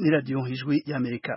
ni radio Ijwi y'Amerika.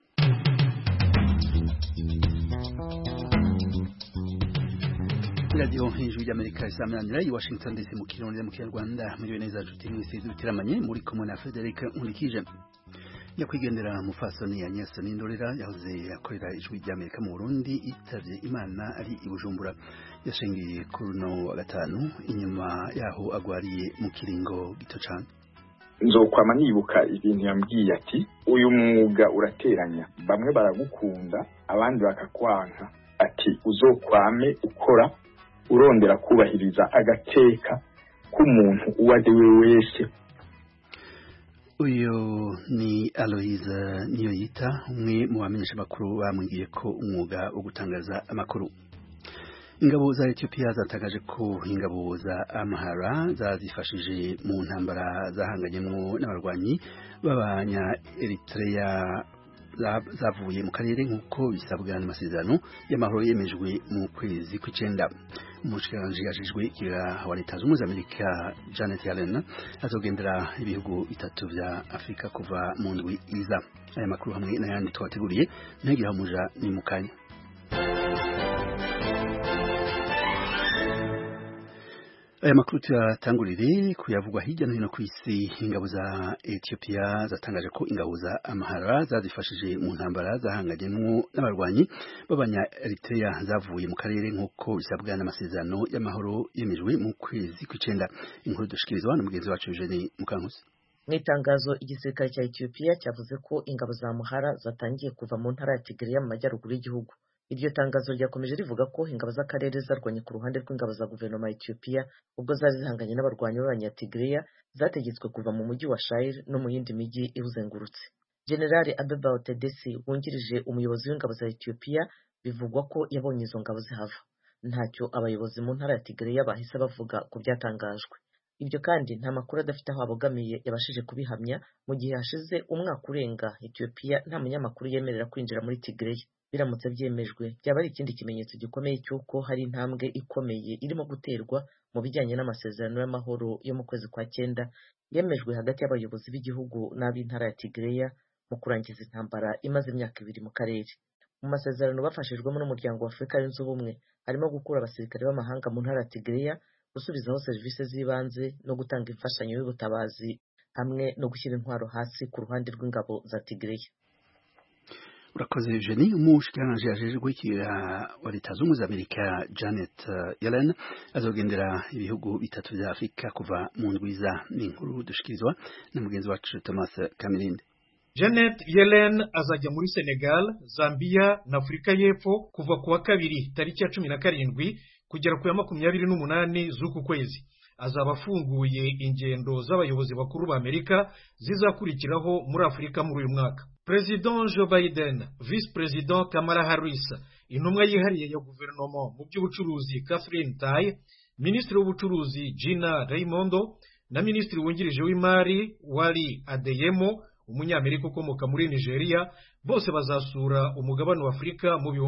Radio Ijwi y'Amerika isamanira i Washington DC mu Kirundi mu Kinyarwanda muri neza juti mwisi dutiramanye muri komona Frederic Unikije. Yakwigendera mufasoni ya Nyasa Nindorera yahoze yakorera Ijwi y'Amerika mu Burundi itavye Imana ari i Bujumbura yashingiye kuri no gatanu inyuma yaho agwariye mu kiringo gito cyane. Nzokwama nibuka ibintu yambwiye ati uyu mwuga urateranya bamwe baragukunda abandi bakakwanka ati uzokwame ukora urondera kubahiriza agateka k'umuntu uwadewe wese. Uyo ni Aloise Niyoyita umwe mu bamenyesha makuru bamwigiye ko umwuga wo gutangaza amakuru. Ingabo za Ethiopia zatagaje ko ingabo za Amhara zazifashije mu ntambara zahanganyemo n'abarwanyi babanya Eritrea zavuye mu karere nk'uko bisabwa n'amasezerano y'amahoro yemejwe mu kwezi kw'icenda. Umushikiranganje yajejwe ikira wa Leta Zunze Amerika Janet Yellen azogendera ibihugu bitatu vya Afrika kuva mu ndwi iza. Aya makuru hamwe n'ayandi twateguriye ntagira muja ni mukanya. Aya makuru tuyatangurire kuyavugwa hirya no hino kw'isi. Ingabo za Ethiopia zatangaje ko ingabo za Amhara zazifashije mu ntambara zahanganyemo n'abarwanyi babanya Eritrea zavuye mu karere nk'uko bisabwa n'amasezerano y'amahoro yemejwe mu kwezi kw'icenda. Inkuru dushikirizwa na mugenzi wacu Eugene Mukankusi. Mu itangazo igisirikare cya Ethiopia cyavuze ko ingabo za Amhara zatangiye kuva mu ntara ya Tigray mu majyaruguru y'igihugu. Iryo tangazo ryakomeje rivuga ko ingabo z'akarere zarwanye ku ruhande rw'ingabo za guverinoma ya Ethiopia ubwo zari zihanganye n'abarwanyi b'abanyatigray zategetswe kuva mu mujyi wa Shire no mu yindi mijyi iwuzengurutse. General Abeba Otedesi wungirije umuyobozi w'ingabo za Ethiopia bivugwa ko yabonye izo ngabo zihava. Ntacyo abayobozi mu ntara ya Tigray bahise bavuga ku byatangajwe. Ibyo kandi nta makuru adafite aho abogamiye yabashije kubihamya mu gihe hashize umwaka urenga Ethiopia nta munyamakuru yemerera kwinjira muri Tigray. Biramutse byemejwe byaba ari ikindi kimenyetso gikomeye cy'uko hari intambwe ikomeye irimo guterwa mu bijyanye n'amasezerano y'amahoro yo mu kwezi kwa 9 yemejwe hagati y'abayobozi b'igihugu n'ab'intara ya Tigray mu kurangiza intambara imaze imyaka 2 mu karere. Mu masezerano bafashijwemo n'umuryango wa Afurika yunze ubumwe harimo gukura abasirikare b'amahanga mu ntara ya Tigray, gusubizaho serivisi z'ibanze no gutanga imfashanyo y'ubutabazi hamwe no gushyira intwaro hasi ku ruhande rw'ingabo za Tigray. Urakoze Eugenie. Umushikiranganje yajejwe ikira wa Leta Zunze Amerika Janet Yellen azogendera ibihugu bitatu vya Afrika kuva mu ndwiza. N'inkuru dushikirizwa na mugenzi wacu Thomas Kamirinde. Janet Yellen azajya muri Senegal, Zambia na Afrika y'Epfo kuva kuwa kabiri tariki ya 17 kugera ku ya 28 z'uku kwezi. Azaba afunguye ingendo z'abayobozi bakuru ba Amerika zizakurikiraho muri Afrika muri uyu mwaka. President Joe Biden, Vice President Kamala Harris, intumwa yihariye ya guverinoma mu by'ubucuruzi Catherine Tai, Minisitiri w'ubucuruzi Gina Raimondo na Minisitiri wungirije w'imari Wali Adeyemo, umunyamerika ukomoka muri Nigeria, bose bazasura umugabane wa Afrika mu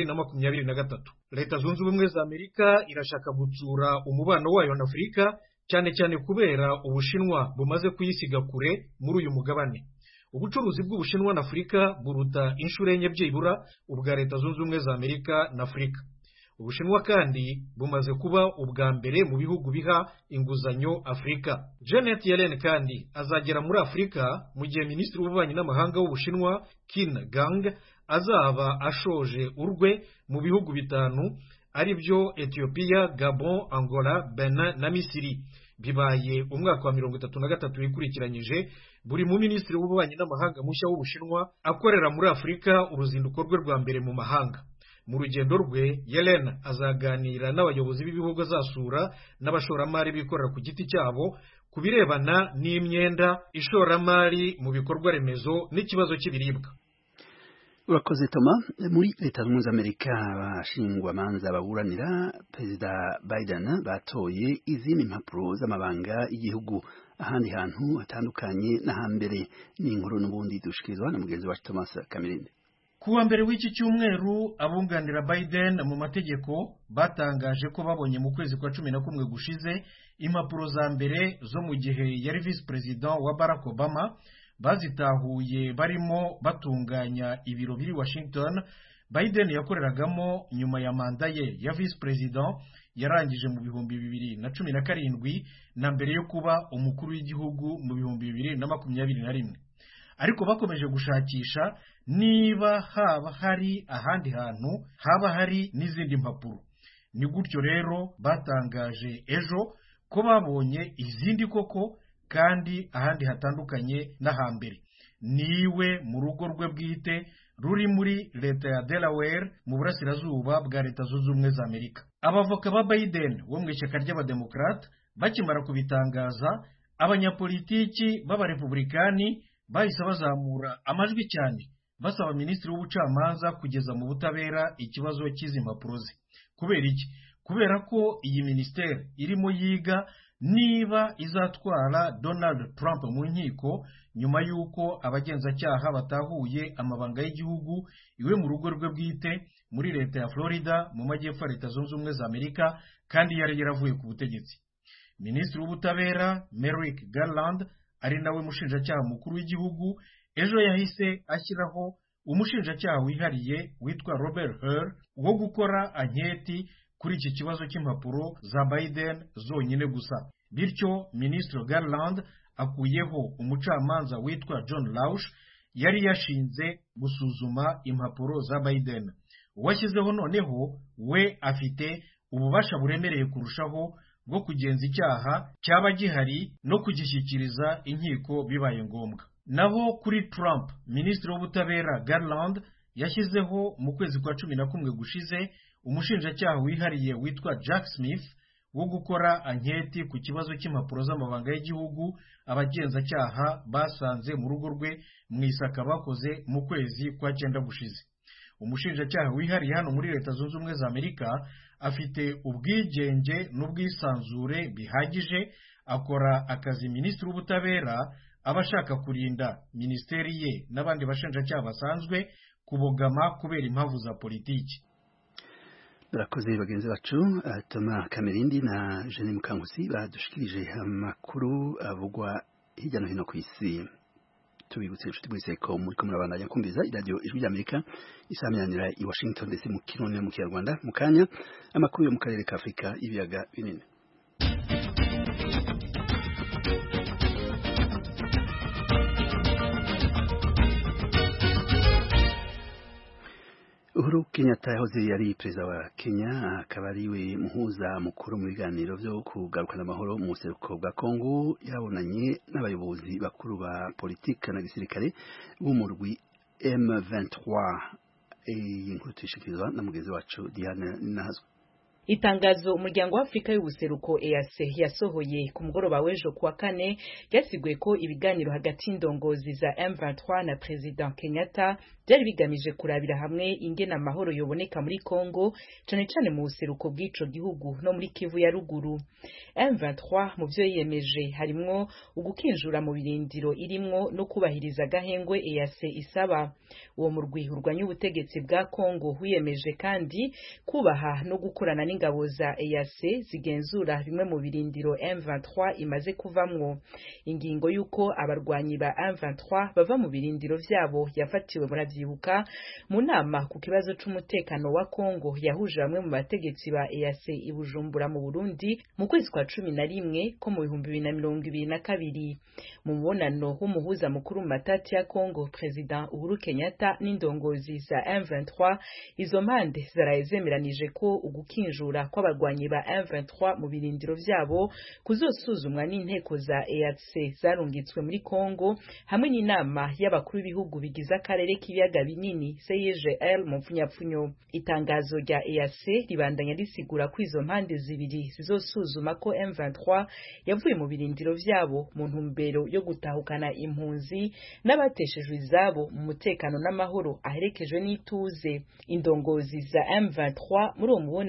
2023. Leta Zunze Ubumwe za Amerika irashaka gutsura umubano wayo na Afrika cyane cyane kubera Ubushinwa bumaze kuyisiga kure muri uyu mugabane. Ubucuruzi bw'Ubushinwa na Afrika buruta inshuro enye byibura ubwa Leta Zunze Ubumwe za Amerika na Afrika. Ubushinwa kandi bumaze kuba ubwa mbere mu bihugu biha inguzanyo Afrika. Janet Yellen kandi azagera muri Afrika mu gihe Minisitiri w'Ububanyi n'Amahanga w'Ubushinwa Qin Gang azaba ashoje urwe mu bihugu bitanu ari byo Ethiopia, Gabon, Angola, Benin na Misiri. Bibaye umwaka wa 33 wikurikiranyije buri mu Minisitiri w'Ububanyi n'Amahanga mushya w'Ubushinwa akorera muri Afrika uruzinduko rwe rwa mbere mu mahanga. Mu rugendo rwe Yellen azaganira n'abayobozi b'ibihugu azasura n'abashoramari bikorera ku giti cyabo kubirebana n'imyenda, ishoramari mu bikorwa remezo n'ikibazo cy'ibiribwa. Urakoze Toma. Muri Leta Zunze Amerika abashingwa manza baburanira Perezida Biden batoye izindi impapuro z'amabanga y'igihugu ahandi hantu hatandukanye na hambere. N'inkuru n'ubundi dushikirizwa na mugenzi wacu Thomas Kamirinde. Kuwa mbere w'iki cyumweru abunganira Biden mu mategeko batangaje ko babonye mu kwezi kwa 11 gushize impapuro za mbere zo mu gihe yari vice president wa Barack Obama bazitahuye barimo batunganya ibiro biri Washington Biden yakoreragamo nyuma ya manda ye ya vice president yarangije mu 2017 na mbere yo kuba umukuru w'igihugu mu 2021. Ariko bakomeje gushakisha niba haba hari ahandi hantu haba hari n'izindi mpapuro. Ni gutyo rero batangaje ejo ko babonye izindi koko kandi ahandi hatandukanye n'ahambere. Niwe mu rugo rwe bwite ruri muri leta ya Delaware mu burasirazuba bwa Leta Zunze Ubumwe za Amerika. Abavoka ba Biden wo mu ishyaka ry'abademokrate bakimara kubitangaza, abanyapolitiki b'abarepublikani bahise bazamura amajwi cyane basaba minisitiri w'ubucamanza kugeza mu butabera ikibazo cy'izi mpapuro ze. Kubera iki? Kubera ko iyi ministeri irimo yiga niba izatwara Donald Trump mu nkiko nyuma y'uko abagenzacyaha batahuye amabanga y'igihugu iwe mu rugo rwe bwite muri leta ya Florida mu majyepfo ya Leta Zunze Ubumwe za Amerika kandi yari yaravuye ku butegetsi. Minisitiri w'ubutabera Merrick Garland ari nawe mushinjacyaha mukuru w'igihugu ejo yahise ashyiraho umushinjacyaha wihariye witwa Robert Hur wo gukora anketi kuri iki kibazo cy'impapuro za Biden zonyine gusa. Bityo Minisitiri Garland akuyeho umucamanza witwa John Lausch yari yashinze gusuzuma impapuro za Biden. Uwashyizeho noneho we afite ububasha buremereye kurushaho bwo kugenza icyaha cyaba gihari no kugishyikiriza inkiko bibaye ngombwa. Naho kuri Trump, Minisitiri w'ubutabera Garland yashyizeho mu kwezi kwa 11 gushize umushinjacyaha wihariye witwa Jack Smith wo gukora anketi ku kibazo cy'impapuro z'amabanga y'igihugu abagenzacyaha basanze mu rugo rwe mu isaka bakoze mu kwezi kwa 9 gushize. Umushinjacyaha wihariye hano muri Leta Zunze Ubumwe za Amerika afite ubwigenge n'ubwisanzure bihagije, akora akazi Minisitiri w'ubutabera abashaka kurinda ministeri ye n'abandi bashinjacyaha basanzwe kubogama kubera impamvu za politiki. Barakoze bagenzi bacu Thomas Kamerindi na Jeanne Mukankusi badushikirije amakuru avugwa hirya no hino ku isi. Tubibutse inshuti mwese ko muri ko murabandanya kumviza iradiyo Ijwi ry'Amerika isaminanira i Washington DC mu Kirundi mu Kinyarwanda. Mu kanya amakuru yo mu karere ka Afrika ibiyaga binini. Uhuru Kenyatta yahoze yari perezida wa Kenya, akaba ariwe muhuza mukuru mu biganiro byo kugarukana amahoro mu buseruko bwa Kongo. Yabonanye n'abayobozi bakuru ba politiki na gisirikare b'umurwi M23. Iyi nkuru tuyishikirizwa na mugenzi wacu Diane Nazwe. Itangazo umuryango wa Afrika y'ubuseruko EAC yasohoye ku mugoroba w'ejo kuwa kane yasiguye ko ibiganiro hagati y'indongozi za M23 na President Kenyatta byari bigamije kurabira hamwe ingena amahoro yoboneka muri Kongo, cyane cyane mu buseruko bw'ico gihugu no muri Kivu ya ruguru. M23 mu byo yiyemeje harimwo ugukinjura mu birindiro irimwo no kubahiriza gahengwe EAC isaba. Uwo murwi urwanya ubutegetsi bwa Kongo wiyemeje kandi kubaha no gukorana n'ingabo za EAC zigenzura bimwe mu birindiro M23 imaze kuvamwo. Ingingo yuko abarwanyi ba M23 bava mu birindiro vyabo yafatiwe muravyibuka mu nama ku kibazo c'umutekano wa Kongo yahuje bamwe mu bategetsi ba EAC i Bujumbura mu Burundi mu kwezi kwa 11 ko mu 2022. Mu mubonano w'umuhuza mukuru mu matati ya Kongo, President Uhuru Kenyatta n'indongozi za M23, izo mpande zarayezemeranije ko ugukinjura kw'abarwanyi ba M23 mu birindiro vyabo kuzosuzumwa n'inteko za EAC zarungitswe muri Kongo hamwe n'inama y'abakuru b'ibihugu bigize akarere k'ibiyaga binini CIGL mu mfunyapfunyo. Itangazo rya EAC ribandanya risigura ko izo mpande zibiri zizosuzuma ko M23 yavuye mu birindiro vyabo mu ntumbero yo gutahukana impunzi n'abateshejwe izabo mu mutekano n'amahoro aherekejwe n'ituze. Indongozi za M23 muri uwo mubonano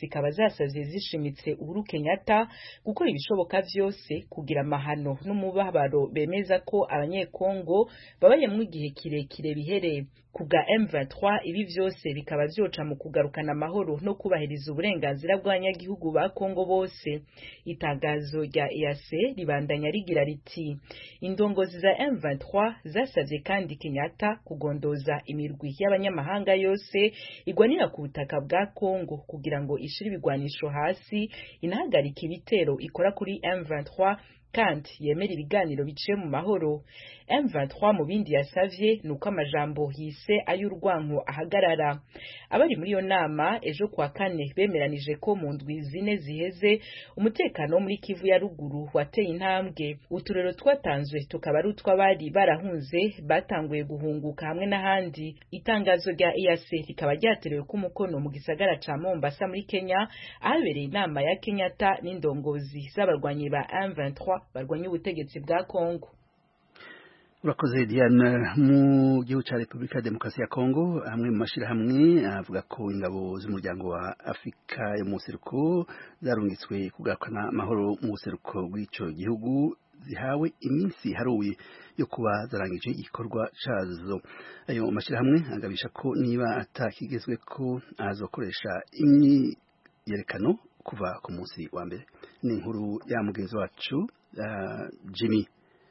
zikaba zasavye zishimitse Uhuru Kenyatta gukora ibishoboka vyose kugira amahano n'umubabaro bemeza ko abanyekongo babayemwo igihe kirekire bihereye kubwa M23. Ibi vyose bikaba vyoca mu kugarukana amahoro no kubahiriza uburenganzira bw'abanyagihugu ba Kongo bose. Itangazo rya EAC ribandanya rigira riti indongozi za M23 zasavye kandi Kenyatta kugondoza imirwi y'abanyamahanga yose igwanira ku butaka bwa Kongo kugira ngo ishire ibigwanisho hasi, inahagarika ibitero ikora kuri M23 kandi yemera ibiganiro biciye mu mahoro. M23 mu bindi yasavye nuko amajambo hise ay'urwanko ahagarara. Abari muri yo nama ejo kwa kane bemeranije ko mu ndwi zine ziheze umutekano muri Kivu ya ruguru wateye intambwe. Uturero twatanzwe tukaba ari utw'abari barahunze batanguye guhunguka hamwe n'ahandi. Itangazo rya EAC rikaba ryaterewe ku mukono mu gisagara ca Mombasa muri Kenya, ahabereye inama ya Kenyatta n'indongozi z'abarwanyi ba M23 barwanya ubutegetsi bwa Kongo. Urakoze Diane. Mu gihugu ca Republika ya Demokarasi ya Kongo, hamwe mu mashirahamwe avuga ko ingabo z'umuryango wa Afrika yo mu buseruko zarungitswe kugarukana amahoro mu buseruko bw'ico gihugu zihawe iminsi haruye yo kuba zarangije igikorwa cazo. Ayo mashirahamwe agabisha ko niba atakigezwe ko azokoresha imyiyerekano kuva ku munsi wa mbere. Ni inkuru ya mugenzi wacu Jimmy.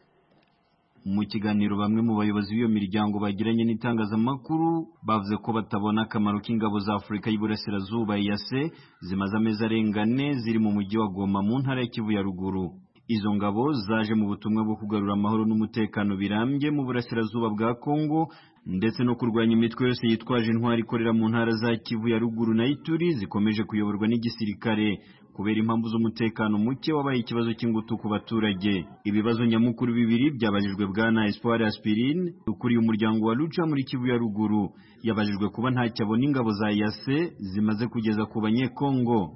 Mu kiganiro bamwe mu bayobozi b'iyo miryango bagiranye n'itangazamakuru bavuze ko batabona akamaro k'ingabo za Afurika y'Iburasirazuba EAC zimaze amezi arengane ziri mu mujyi wa Goma mu ntara ya Kivu ya ruguru. Izo ngabo zaje mu butumwa bwo kugarura amahoro n'umutekano birambye mu burasirazuba bwa Kongo ndetse no kurwanya imitwe yose yitwaje intwari ikorera mu ntara za Kivu ya ruguru na Ituri zikomeje kuyoborwa n'igisirikare kubera impamvu z'umutekano muke wabaye ikibazo cy'ingutu ku baturage. Ibibazo nyamukuru bibiri byabajijwe bwana Espoir Aspirine ukuriye umuryango wa Lucha muri Kivu ya ruguru. Yabajijwe kuba nta cyabona ingabo za EAC zimaze kugeza ku banyekongo.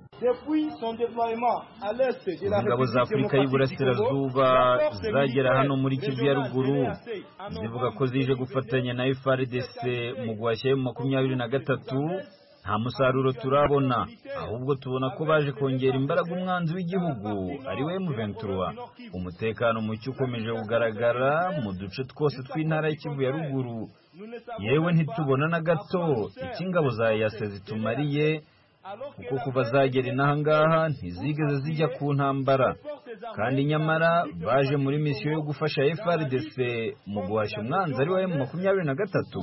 Ingabo za Afurika y'Iburasirazuba zagera hano muri Kivu ya ruguru zivuga ko zije gufatanya na FARDC mu guhashya mu 23. Nta musaruro turabona, ahubwo tubona ko baje kongera imbaraga umwanzi w'igihugu ari we M23. Umutekano muke ukomeje kugaragara mu duce twose tw'intara y'Kivu ya ruguru. Yewe ntitubona na gato ikingabo za EAC zitumariye, kuko kuva zagera inahangaha ntizigeze zijya ku ntambara, kandi nyamara baje muri misiyo yo gufasha FARDC mu guhashya umwanzi ari we M23.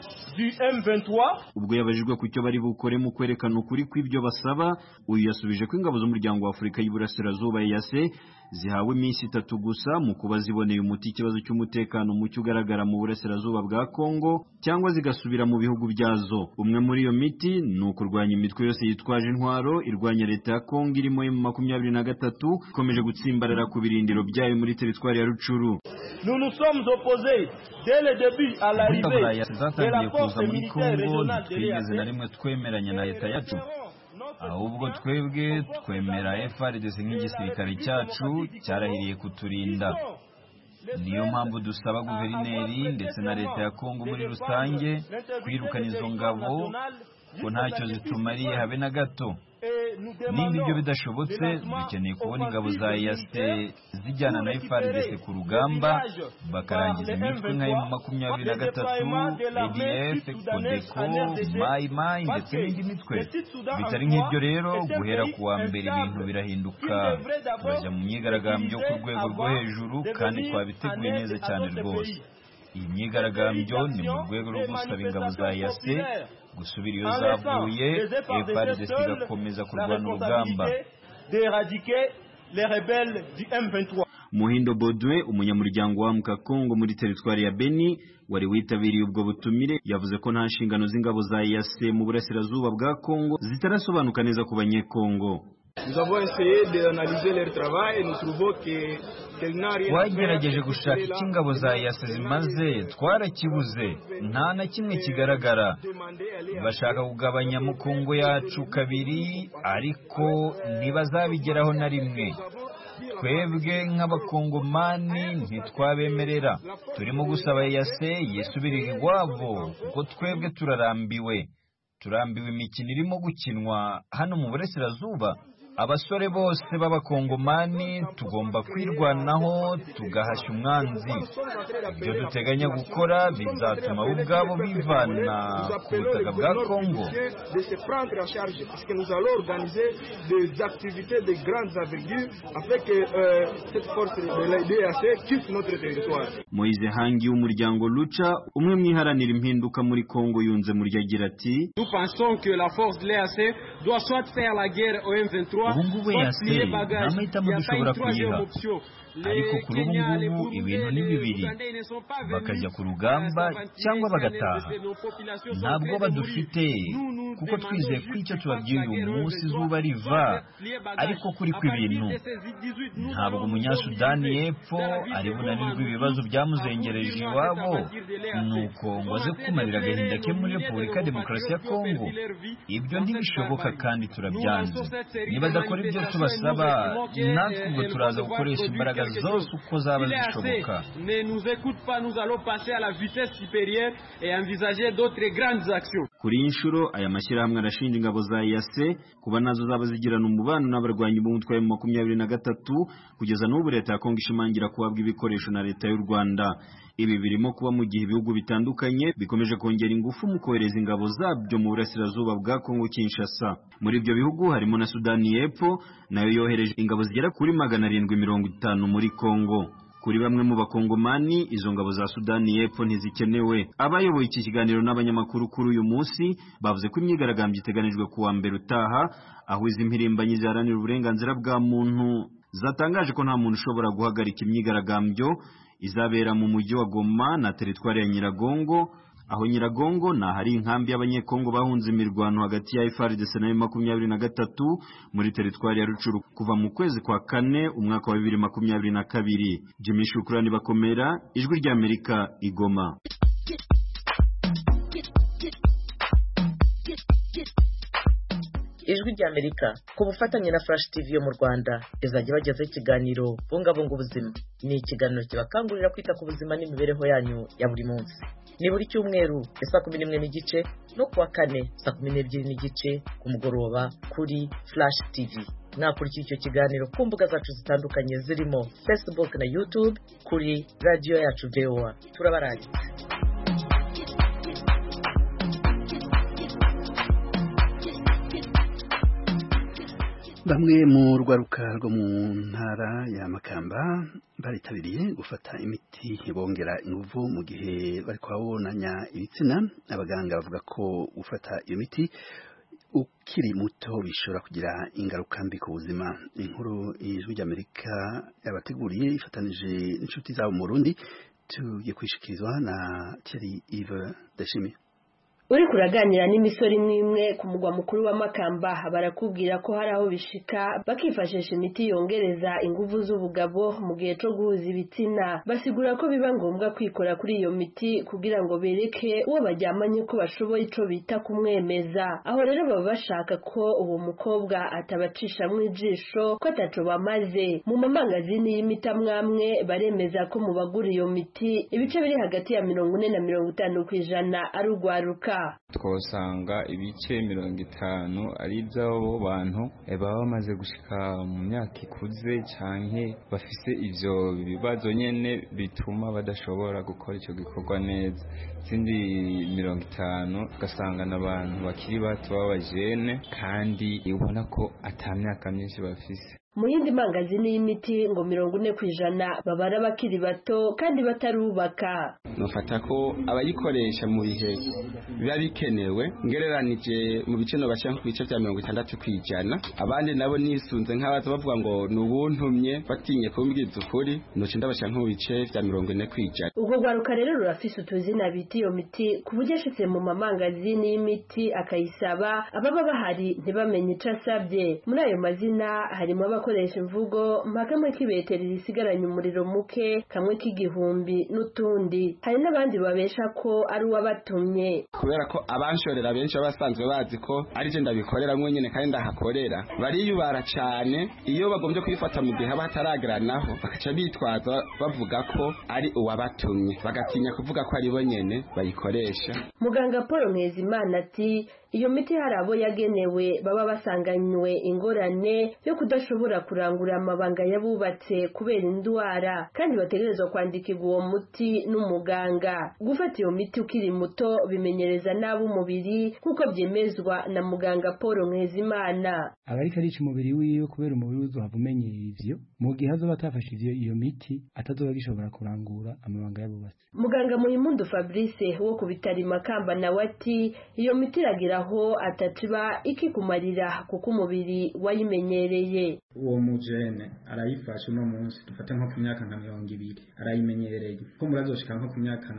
Ubwo yabajijwe ku cyo bari bukore mu kwerekana ukuri kw'ibyo basaba, uyu yasubije ko ingabo z'umuryango wa Afurika y'Iburasirazuba EAC zihawe iminsi 3 gusa mu kuba ziboneye umuti ikibazo cy'umutekano muke ugaragara mu burasirazuba bwa Kongo cyangwa zigasubira mu bihugu byazo. Umwe muri iyo miti ni ukurwanya imitwe yose yitwaje intwaro irwanya leta ya Kongo irimo M23 ikomeje gutsimbarara ku birindiro byayo muri teritwari ya Rucuru. Nous nous sommes opposés dès le début à l'arrivée de la force militaire régionale de l'EAC. Twemeranya na leta yacu, ahubwo twebwe twemera FARDC nk'igisirikare cyacu cyarahiriye kuturinda. Niyo mpamvu dusaba guverineri ndetse na leta ya Kongo muri rusange kwirukana izo ngabo ko ntacyo zitumariye habe na gato. Nimba ibyo bidashobotse, dukeneye kubona ingabo za EAC zijyana na FARDC ku rugamba bakarangiza imitwe nka M23, ADF, Codeco, Mai ndetse n'indi mitwe. Bitari nk'ibyo rero, guhera ku wa mbere ibintu birahinduka. Turajya mu myigaragambyo ku rwego rwo hejuru kandi twabiteguye neza cyane rwose. Iyi myigaragambyo ni mu rwego rwo gusaba ingabo za EAC gusubira iyo zavuye, FARDC igakomeza kurwana urugamba. Muhindo Bodwe, umunyamuryango wa Mukakongo muri teritwari ya Beni, wari witabiriye ubwo butumire, yavuze ko nta nshingano z'ingabo za EAC mu burasirazuba bwa Kongo zitarasobanuka neza ku banyekongo. Twagerageje gushaka icyo ingabo za EAC zimaze, twarakibuze, nta na kimwe kigaragara. Bashaka kugabanya mu Kongo yacu kabiri, ariko ntibazabigeraho na rimwe. Twebwe nk'abakongomani ntitwabemerera. Turimo gusaba EAC yisubirira iwabo kuko twebwe turarambiwe. turambiwe imikino irimo gukinwa hano mu burasirazuba. Abasore bose b'abakongomani tugomba kwirwanaho tugahashya umwanzi. Ibyo duteganya gukora bizatuma bo ubwabo bivana ku butaka bwa Kongo. Moise Hangi w'umuryango Lucha, umwe mwiharanira impinduka muri Kongo, yunze muri agira ati: ubu ngubu yase n'amahitamo dushobora kuyiha, ariko kuri ubu ngubu ibintu ni bibiri: bakajya ku rugamba cyangwa bagataha. Ntabwo badufite kuko twizeye ko icyo tubabwiye uyu munsi izuba riva, ariko kuri kw'ibintu ntabwo umunyasudani y'epfo ari bunanirwe ibibazo byamuzengereje iwabo nuko ngo aze kumarira agahinda ke muri Repubulika ya Demokarasi ya Kongo. Ibyo ntibishoboka kandi turabyanze. Niba adakora ibyo tubasaba, natwe ubwo turaza gukoresha imbaraga zose uko zaba zishoboka. Kuri iyi nshuro aya mashyirahamwe arashinja ingabo za EAC kuba nazo zaba zigirana umubano n'abarwanyi b'umutwe wa M23 kugeza n'ubu leta ya Kongo ishimangira kuhabwa ibikoresho na leta y'u Rwanda. Ibi birimo kuba mu gihe ibihugu bitandukanye bikomeje kongera ingufu mu kohereza ingabo zabyo mu burasirazuba bwa Kongo Kinshasa. Muri ibyo bihugu harimo na Sudani y'Epfo, nayo yohereje ingabo zigera kuri 750 muri Kongo. Kuri bamwe mu bakongomani izo ngabo za Sudani y'Epfo ntizikenewe. Abayoboye iki kiganiro n'abanyamakuru kuri uyu munsi bavuze ko imyigaragambyo iteganijwe kuwa mbere utaha, aho izi mpirimbanyi ziharanira uburenganzira bwa muntu zatangaje ko nta muntu ushobora guhagarika imyigaragambyo izabera mu mujyi wa Goma na teritwari ya Nyiragongo. Aho Nyiragongo na hari inkambi y'abanyekongo bahunze imirwano hagati ya FARDC na M23 muri teritwari ya Rucuru kuva mu kwezi kwa kane umwaka wa 2022. Jimmy Shukrani Bakomera, Ijwi rya Amerika, Igoma. Ijwi rya Amerika ku bufatanye na Flash TV yo mu Rwanda izajya bagezaho ikiganiro bungabunga ubuzima. Ni ikiganiro kibakangurira kwita ku buzima n'imibereho yanyu ya buri munsi. Ni buri cyumweru saa 11 n'igice no kuwa kane saa 12 n'igice ku mugoroba kuri Flash TV. Nakurikira icyo kiganiro ku mbuga zacu zitandukanye zirimo Facebook na YouTube kuri radio yacu VOA. Turabarangije. Bamwe mu rwaruka rwo mu ntara ya Makamba baritabiriye gufata imiti bongera inguvu mu gihe bari kwabonanya ibitsina. Abaganga bavuga ko gufata iyo miti ukiri muto bishobora kugira ingaruka mbi ku buzima. Inkuru Ijwi rya Amerika yabateguriye ifatanije n'inshuti zabo mu Burundi tugiye kwishikirizwa na Thierry Yves Dashimi. Uri kuraganira n'imisori imwe ku mugwa mukuru wa Makamba barakubwira ko hari aho bishika bakifashisha imiti yongereza inguvu z'ubugabo mu gihe cyo guhuza ibitsina. Basigura ko biba ngombwa kwikora kuri iyo miti kugira ngo bereke uwo bajyamanye ko bashoboye ico bita kumwemeza. Aho rero baba bashaka ko uwo mukobwa atabacisha mu ijisho ko ataco bamaze. Mu mamangazini y'imitamwamwe baremeza ko mu bagura iyo miti ibice biri hagati ya 40 na 50% ari ugwaruka. Twosanga ibice 50 ari iby'abo bantu baba bamaze gushika mu myaka ikuze canke bafise ivyo bibazo nyene bituma badashobora gukora ico gikorwa neza. Sindi 50 gasanga n'abantu bakiri bato b'abajene kandi ubona ko atamyaka myinshi bafise. Mu yindi mangazini y'imiti ngo 40% babara bakiri bato kandi batarubaka. Nofata ko abayikoresha mu bihe biba bikenewe ngereranije mu bice no bashaka ku bice bya 60 kwijana. Abandi nabo nisunze nk'abaza bavuga ngo nubuntumye batinye kumbwiza ukuri noce ndabashaka mu bice bya 40 kwijana. Ubwo gwaruka rero rurafise utuzina biti iyo miti kubujye ashitse mu mamangazini y'imiti akayisaba ababa bahari ntibamenye ico asabye. Muri ayo mazina harimo abakoresha imvugo makamwe k'ibeteri risigaranye umuriro muke kamwe k'igihumbi n'utundi. Hari n'abandi babesha ko ari uwabatumye kubera ko abanshorera benshi basanzwe bazi ko ari je ndabikorera mwenyene kandi ndahakorera. Bariyubara cyane iyo bagombye kwifata mu gihe bataragiranaho bakaca bitwaza bavuga ko ari uwabatumye bagatinya kuvuga ko ari bo nyene bayikoresha. Muganga Paul Mwezimana ati iyo miti hari abo yagenewe baba basanganywe ingorane yo kudashobora kurangura amabanga yabubatse kubera indwara kandi bategerezwa kwandikirwa uwo muti n'umuganga. Gufata iyo miti ukiri muto bimenyereza nabi umubiri nk'uko byemezwa na muganga Paul Nkuzimana. Abariko arica umubiri wiwe kubera umubiri uzohava umenyera ivyo, mu gihe azoba atafashe iyo miti atazoba gishobora kurangura amabanga yabubatse. Muganga Muhimpundu Fabrice wo ku bitari Makamba nawe ati iyo miti iragiraho ataciba ikikumarira kuko umubiri wayimenyereye. Uwo mujene arayifashe uno munsi dufate nko ku myaka nka 20 arayimenyereye ko murazoshika nko ku myaka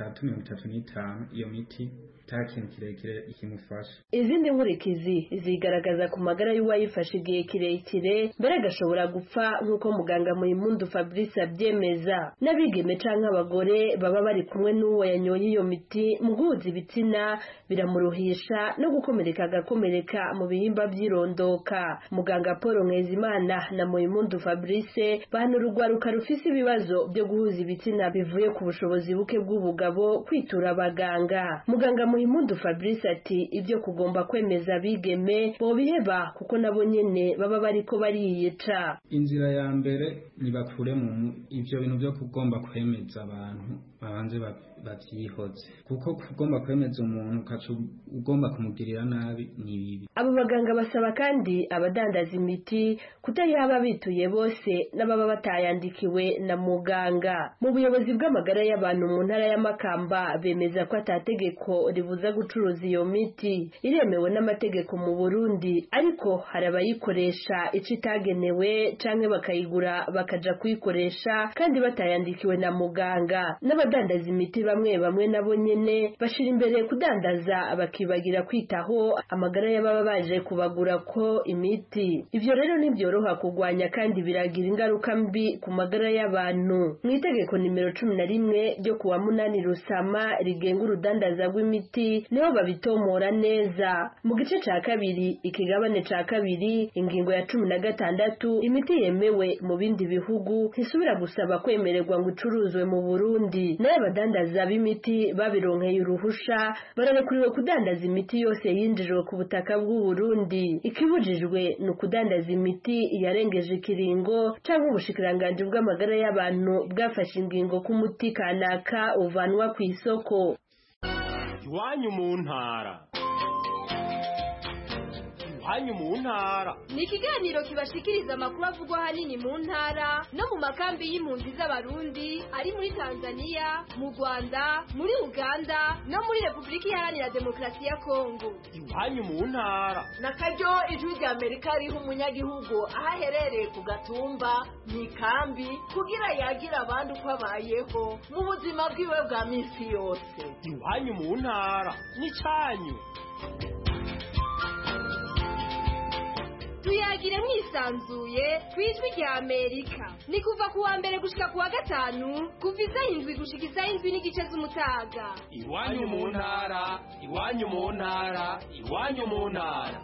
30-35 iyo miti takintu kirekire ikimufasha. Izindi nkurikizi zigaragaza ku magara y'uwayifashe igihe kirekire mbere agashobora gupfa nk'uko muganga Muhimpundu Fabrice abyemeza. N'abigeme canke abagore baba bari kumwe n'uwo yanyoye iyo miti mu guhuza ibitsina biramuruhisha no gukomereka agakomereka mu bihimba by'irondoka. Muganga Paul Nkuzimana na Muhimpundu Fabrice bahanura urwaruka rufise ibibazo byo guhuza ibitsina bivuye ku bushobozi buke bw'ubugabo kwitura abaganga. Muganga Muhimpundu Fabrice ati ibyo kugomba kwemeza bigeme bo biheba kuko nabo nyene baba bariko bariyica. Inzira ya mbere ni bakure mu ivyo bintu byo kugomba kwemeza abantu babanze bavyihoze kuko kugomba kwemeza umuntu kacu ugomba kumugirira nabi ni bibi. Abo baganga basaba kandi abadandaza imiti kutayaba bituye bose n'ababa batayandikiwe na muganga. Mu buyobozi bw'amagara y'abantu mu ntara ya Makamba bemeza ko atategeko ribuza gucuruza iyo miti, iremewe n'amategeko mu Burundi, ariko hari abayikoresha ico itagenewe canke bakayigura bakaja kuyikoresha kandi batayandikiwe na muganga. N'abadandaza imiti bamwe bamwe nabo nyene bashira imbere kudandaza bakibagira kwitaho amagara y'ababa baje kubagura ko imiti. Ivyo rero ntibyoroha kugwanya kandi biragira ingaruka mbi ku magara y'abantu. Mu itegeko nimero 11 ryo kuwa 8 Rusama rigenga urudandaza rw'imiti niho babitomora neza. Mu gice ca kabiri ikigabane ca kabiri ingingo ya 16 imiti yemewe mu bindi bihugu hisubira gusaba kwemererwa ngo icuruzwe mu Burundi. N'abadandaza b'imiti babironkeye uruhusha bararekuriwe kudandaza imiti yose yinjijwe ku butaka bw'u Burundi. Ikibujijwe ni ukudandaza imiti yarengeje ikiringo cyangwa ubushikiranganje bw'amagara y'abantu bwafashe ingingo ku muti kanaka uvanwa ku isoko. Iwanyu mu ntara. Iwanyu mu ntara ni ikiganiro kibashikiriza amakuru avugwa hanini mu ntara no mu makambi y'impunzi z'abarundi ari muri Tanzania, mu Rwanda, muri Uganda no muri Republika Iharanira Demokarasi ya Kongo. Iwanyu mu ntara na karyo ijwi rya Amerika riha umunyagihugu aho aherereye ku gatumba mu ikambi kugira yagira abandi uko abayeho mu buzima bwiwe bwa minsi yose. Iwanyu mu ntara ni canyu. Tuyagire mwisanzuye kwijwi rya Amerika. Ni kuva kuwa mbere gushika kuwa gatanu kuva isaha 7 gushika isaha 7 n'igice z'umutaga. Iwanyu mu ntara, iwanyu mu ntara, iwanyu mu ntara.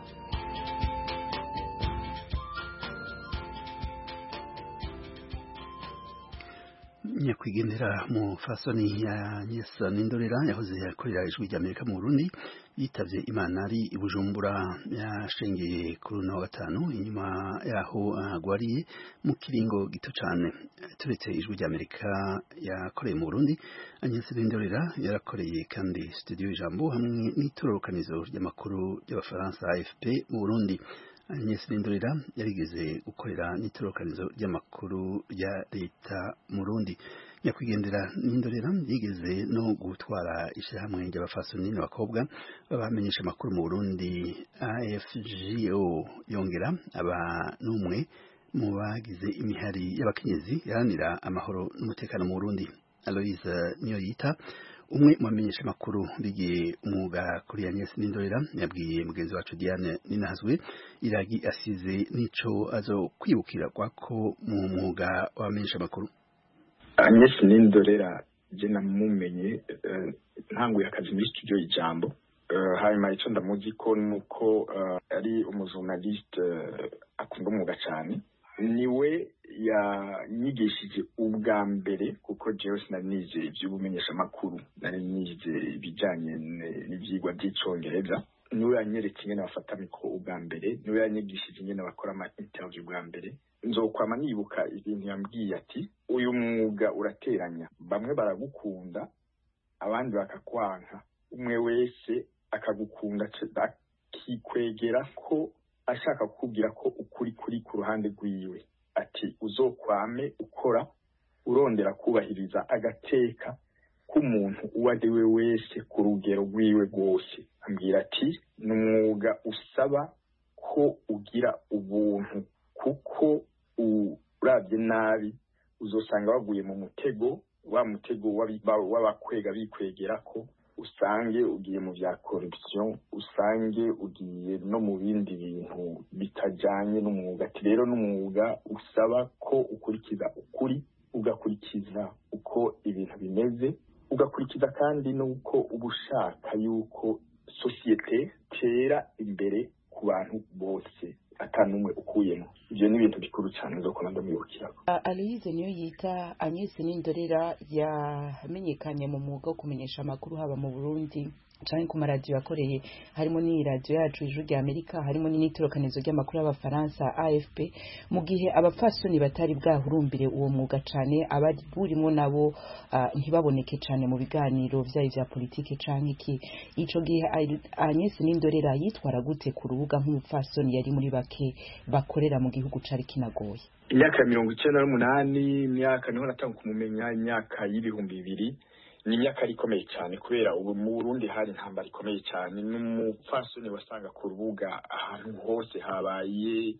Nyakwigendera mu fasoni ya Nyesa Nindorera yahoze yakorera ijwi rya Amerika mu Burundi yitavye Imana ari i Bujumbura yashengeye kuri no gatanu inyuma yaho agwariye mu kiringo gito cane. Turetse ijwi rya Amerika yakoreye mu Burundi, Nyesa Nindorera yarakoreye kandi studio Ijambo hamwe n'itororokanizo ry'amakuru y'Abafaransa AFP mu Burundi. Nyesa Nindorera yarigeze gukorera n'itororokanizo ry'amakuru ya leta mu Burundi. Nyakwigendera Nindorera yigeze no gutwara ishyirahamwe ry'abafasoni n'abakobwa babamenyesha amakuru mu Burundi AFGO, yongera aba n'umwe mu bagize imihari y'abakenyezi yaranira amahoro n'umutekano mu Burundi. Aloise Niyoyita umwe mu bamenyesha amakuru bigiye umwuga kuri Nyesa Nindorera yabwiye mugenzi wacu Diane Ninahazwe iragi asize nico azo kwibukira kwako mu mwuga w'abamenyesha amakuru. Nyesa Nindorera je namumenye ntanguye akazi muri studio Ijambo. Hanyuma icyo ndamuzi ko nuko ari umujurnaliste akunda umwuga cyane. Niwe yanyigishije ubwa mbere kuko jewe sinanize iby'ubumenyesha amakuru, nari nize ibijyanye n'ibyigwa by'icyongereza. niwe yanyeretse ingene bafata mikoro ubwa mbere, niwe yanyigishije ingene bakora ama interview ubwa mbere. Nzokwama nibuka ibintu yambwiye ati uyu mwuga urateranya, bamwe baragukunda abandi bakakwanka, umwe wese akagukunda akikwegera ko ashaka kukubwira ko ukuri kuri ku ruhande rwiwe, ati uzokwame ukora urondera kubahiriza agateka k'umuntu uwo ari we wese ku rugero rwiwe rwose. Ambwira ati ni umwuga usaba ko ugira ubuntu, kuko urabye nabi uzosanga waguye mu mutego, wa mutego w'abakwega bikwegera ko, usange ugiye mu bya corruption, usange ugiye no mu bindi bintu bitajanye n'umwuga. Ati rero n'umwuga usaba ko ukurikiza ukuri, ugakurikiza uko ibintu bimeze, ugakurikiza kandi nuko ubushaka yuko societe tera imbere ku bantu bose atanumwe ukuyemo. Ivyo ni ibintu bikuru cyane zo komanda mubukira. Aloise Niyoyita Agnes Nindorera yamenyekanye mu mwuga wo kumenyesha amakuru haba mu Burundi canke ku maradiyo yakoreye, harimo ni radio yacu Ijwi rya Amerika, harimo n'itorokanizo ry'amakuru y'abafaransa AFP, mu gihe abapfasoni batari bwahurumbire uwo mwuga cane, abari burimo nabo ntibaboneke cane mu biganiro vyayo vya politike canke iki. Ico gihe Agnes Nindorera yitwara gute ku rubuga nk'umupfasoni yari muri bake bakorera mu gihugu cari kinagoye? Imyaka 98, imyaka niho natanga kumumenya, imyaka y'ibihumbi 2000 ni imyaka ikomeye cyane, kubera ubu mu Burundi hari intambara ikomeye cyane, n'umupfasoni wasanga ku rubuga ahantu hose habaye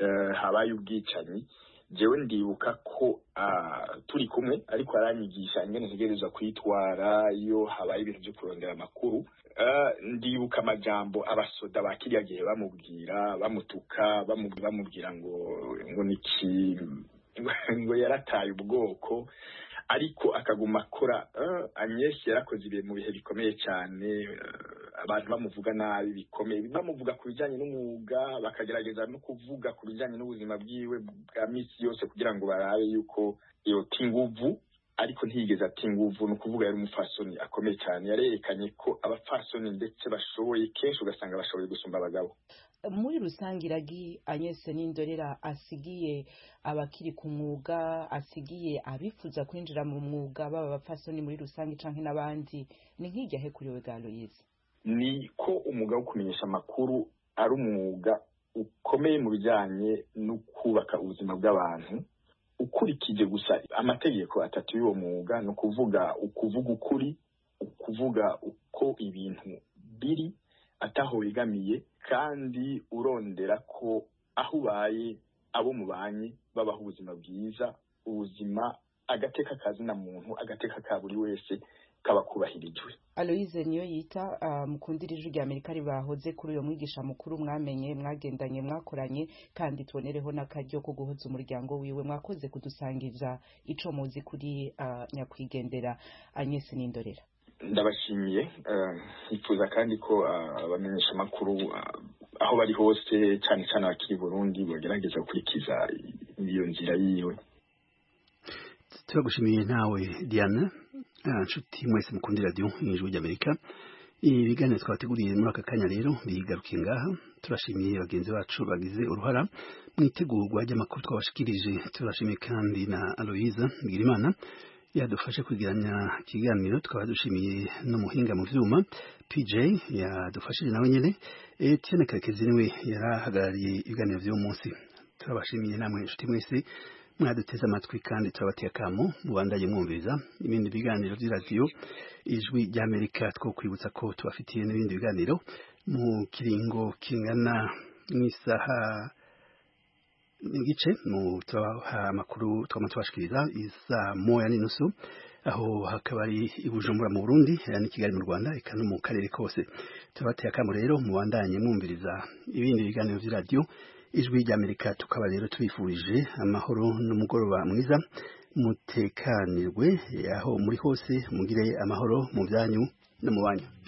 ubwicanyi. Jewe ndibuka ko turi kumwe, ariko aranyigisha ingene ntegereza kwitwara iyo habaye ibintu byo kurondera amakuru. Ndibuka amajambo abasoda bakiriya gihe bamubwira, bamutuka, bamubwira ngo niki, ngo yarataye ubwoko, ariko akaguma akora. Agnes yarakoze ibintu mu bihe bikomeye cyane, abantu bamuvuga nabi bikomeye, bamuvuga ku bijyanye n'umwuga, bakagerageza no kuvuga ku bijyanye n'ubuzima bwiwe bwa misi yose kugira ngo barabe yuko yota inguvu, ariko ntiyigeze ati inguvu. Ni ukuvuga yari umupfasoni akomeye cyane, yarerekanye ko abapfasoni ndetse bashoboye, kenshi ugasanga bashoboye gusumba abagabo. Muri rusange iragi Agnes Nindorera asigiye abakiri ku mwuga, asigiye abifuza kwinjira mu mwuga, baba abapfasoni muri rusange canke n'abandi, ni nk'ijyahe kuri we Aloise? Ni ko umwuga wo kumenyesha amakuru ari umwuga ukomeye mu bijyanye no kubaka ubuzima bw'abantu, ukurikije gusa amategeko atatu y'uwo mwuga. ni ukuvuga ukuri, ukuvuga uko ibintu biri ataho wegamiye, kandi urondera ko aho ubaye abo mubanye babaho ubuzima bwiza, ubuzima agateka kazina muntu, agateka ka buri wese kaba kubahirijwe. Aloise Niyoyita mukundira Ijwi rya Amerika ribahoze kuri uyo mwigisha mukuru mwamenye, mwagendanye, mwakoranye, kandi tubonereho n'akaryo ko guhuza umuryango wiwe. Mwakoze kudusangiza ico muzi kuri nyakwigendera Agnes Nindorera. Ndabashimiye, nifuza kandi ko abamenyesha amakuru aho bari hose, cyane cyane abakiri Burundi, bagerageza gukurikiza iyo nzira yiwe. Turagushimiye nawe Diana, nshuti mwese mukundira radio Ijwi rya Amerika. Ibiganiro twabateguriye muri aka kanya rero bigarukiye ngaha. Turashimiye bagenzi bacu bagize uruhara mu itegurwa ry'amakuru twabashikirije. Turashimiye kandi na Aloise Bigirimana yadufashe kwigiranya ikiganiro. Tukaba dushimiye n'umuhinga mu vyuma PJ yadufashije nawe nyene. Etienne Karekezi niwe yarahagarariye ibiganiro vy'uyu munsi. Turabashimiye namwe nshuti mwese mwaduteze amatwi, kandi turabateye akamo mubandanye mwumviriza ibindi biganiro by'iradiyo Ijwi rya Amerika. Two kwibutsa ko tubafitiye n'ibindi biganiro mu kiringo kingana n'isaha n'igice, mu tubaha amakuru twamutubashikiriza isa 1:30, aho hakaba ari i Bujumbura mu Burundi, yani Kigali mu Rwanda, eka no mu karere kose. Turabateye akamo rero mubandanye mwumviriza ibindi biganiro by'iradiyo Ijwi rya Amerika. Tukaba rero tubifurije amahoro n'umugoroba mwiza, mutekanirwe aho muri hose, mugire amahoro mu byanyu no mu banyu.